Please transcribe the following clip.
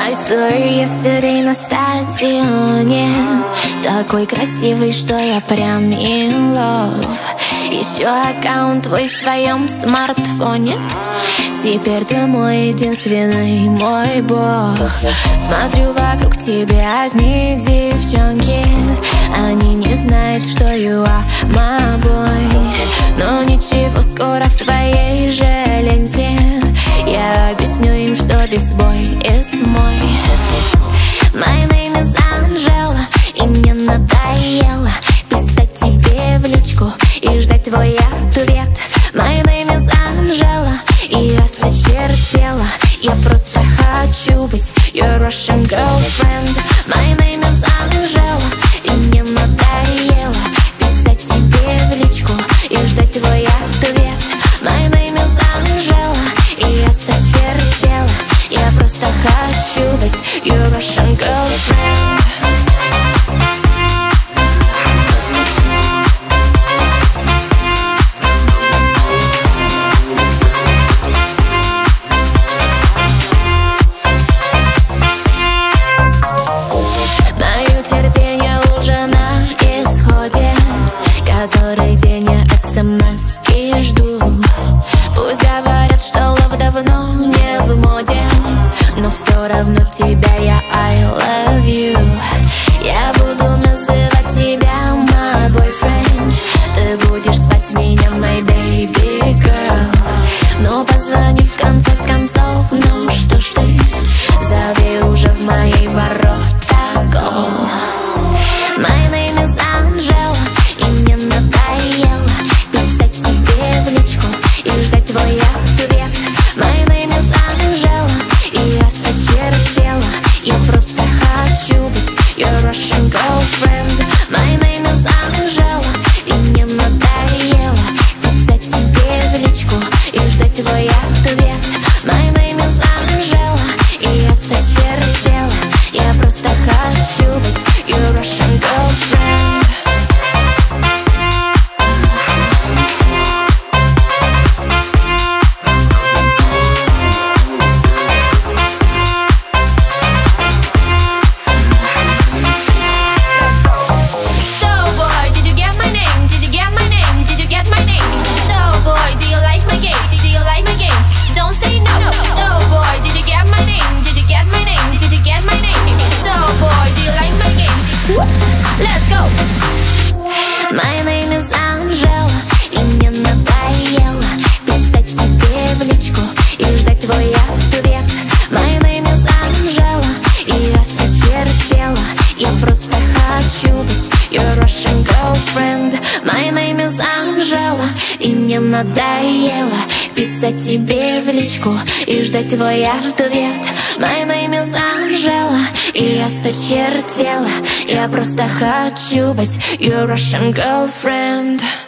I saw you yesterday на стадионе, такой красивый, что я прям in love. Еще аккаунт твой в своем смартфоне, теперь ты мой единственный, мой бог. Смотрю вокруг тебя одни девчонки, они не знают, что you are my boy. Но ничего, скоро в твоей же ленте я объясню им, что ты свой is мой. My name is Angela, и мне надоело писать тебе в личку и ждать твой ответ. My name is Angela, и я осточертела, я просто хочу быть your Russian girlfriend. My name is Angela, и мне надоело писать тебе в личку и ждать твой ответ. My name is Angela, и я осточертела, я просто хочу быть your Russian girlfriend. Который день я смс-ки жду. Пусть говорят, что love давно не в моде, но все равно тебя я I love you. Я буду называть тебя my boyfriend, ты будешь звать меня my baby girl. Но позвони в конце концов, ну что ж ты, зови уже в мои ворота go. My name is Angela, и мне надоело писать тебе в личку и ждать твой ответ. My name is Angela, и я осточертела, я просто хочу быть your Russian girlfriend. My name is Angela, и мне надоело писать тебе в личку и ждать твой ответ. My name is Angela, и я осточертела, я просто хочу быть your Russian girlfriend. Let's go! My name is Angela, и мне надоело писать тебе в личку и ждать твой ответ. My name is Angela, и я осточертела, я просто хочу быть your Russian girlfriend. My name is Angela, и мне надоело писать тебе в личку и ждать твой ответ. My name is Angela, и я осточертела, я просто хочу быть your Russian girlfriend.